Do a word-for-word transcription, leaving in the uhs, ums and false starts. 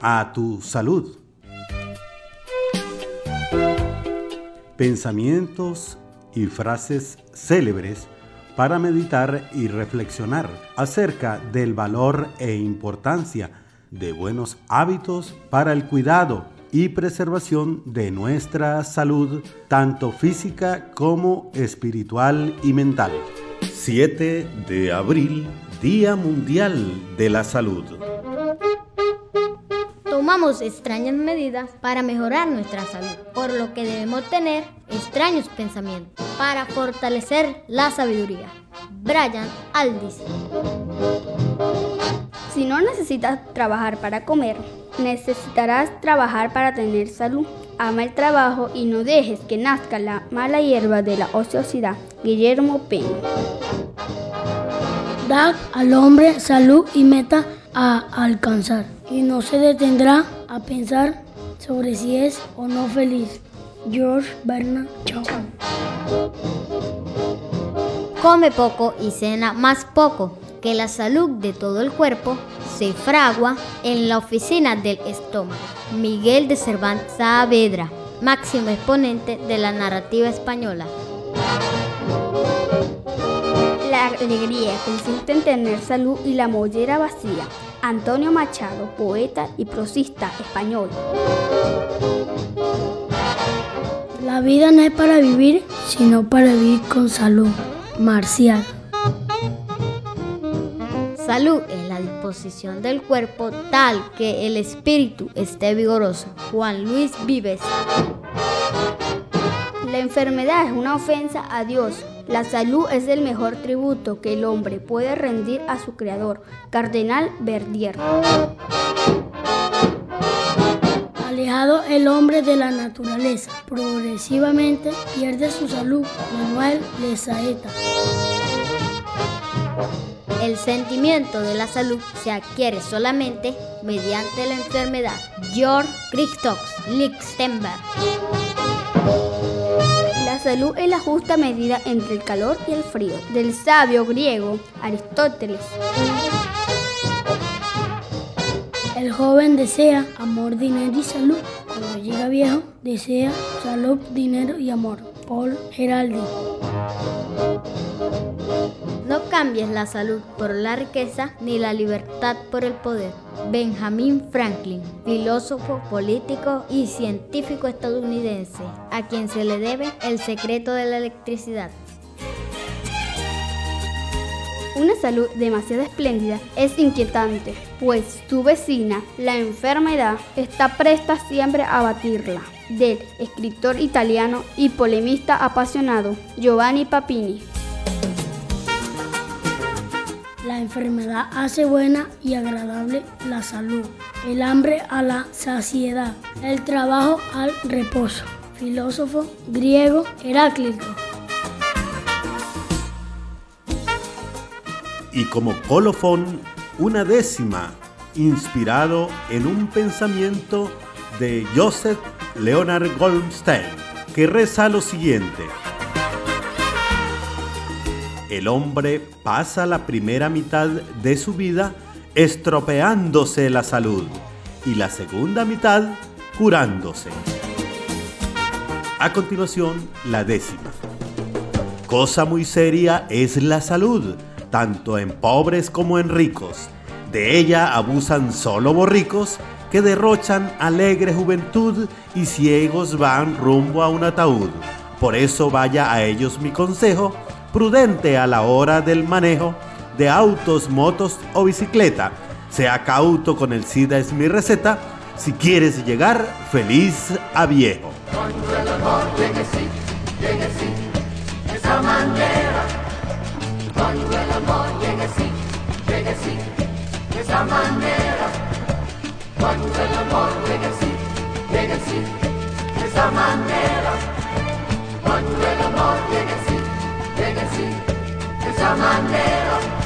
a tu salud. Pensamientos y frases célebres para meditar y reflexionar acerca del valor e importancia de buenos hábitos para el cuidado y preservación de nuestra salud, tanto física como espiritual y mental. siete de abril, Día Mundial de la Salud. Tomamos extrañas medidas para mejorar nuestra salud, por lo que debemos tener extraños pensamientos para fortalecer la sabiduría. Brian Aldiss. Si no necesitas trabajar para comer, necesitarás trabajar para tener salud. Ama el trabajo y no dejes que nazca la mala hierba de la ociosidad. Guillermo Penn. Da al hombre salud y meta a alcanzar, y no se detendrá a pensar sobre si es o no feliz. George Bernard Shaw. Come poco y cena más poco, que la salud de todo el cuerpo se fragua en la oficina del estómago. Miguel de Cervantes Saavedra, máximo exponente de la narrativa española. La alegría consiste en tener salud y la mollera vacía. Antonio Machado, poeta y prosista español. La vida no es para vivir, sino para vivir con salud. Marcial. Salud es la disposición del cuerpo tal que el espíritu esté vigoroso. Juan Luis Vives. La enfermedad es una ofensa a Dios. La salud es el mejor tributo que el hombre puede rendir a su creador. Cardenal Verdier. Alejado el hombre de la naturaleza, progresivamente pierde su salud. Manuel de Saeta. El sentimiento de la salud se adquiere solamente mediante la enfermedad. Georg Christoph Lichtenberg. La salud es la justa medida entre el calor y el frío. Del sabio griego Aristóteles. El joven desea amor, dinero y salud. Cuando llega viejo, desea salud, dinero y amor. Paul Geraldi. No cambies la salud por la riqueza ni la libertad por el poder. Benjamin Franklin, filósofo, político y científico estadounidense, a quien se le debe el secreto de la electricidad. Una salud demasiado espléndida es inquietante, pues tu vecina, la enfermedad, está presta siempre a batirla. Del escritor italiano y polemista apasionado Giovanni Papini. La enfermedad hace buena y agradable la salud, el hambre a la saciedad, el trabajo al reposo. Filósofo griego Heráclito. Y como colofón, una décima, inspirado en un pensamiento de Joseph Leonard Goldstein, que reza lo siguiente: el hombre pasa la primera mitad de su vida estropeándose la salud y la segunda mitad curándose. A continuación, la décima. Cosa muy seria es la salud, tanto en pobres como en ricos. De ella abusan solo borricos que derrochan alegre juventud y ciegos van rumbo a un ataúd. Por eso vaya a ellos mi consejo, prudente a la hora del manejo de autos, motos o bicicleta. Sea cauto con el SIDA es mi receta, si quieres llegar feliz a viejo. Cuando el amor llegue sí, llegue sí, de esa manera. Cuando el amor llegue sí, llegue sí, de esa manera. Cuando el amor llegue sí, llegue sí, de esa manera. Cuando el amor llegue sí, llegue sí, de esa manera.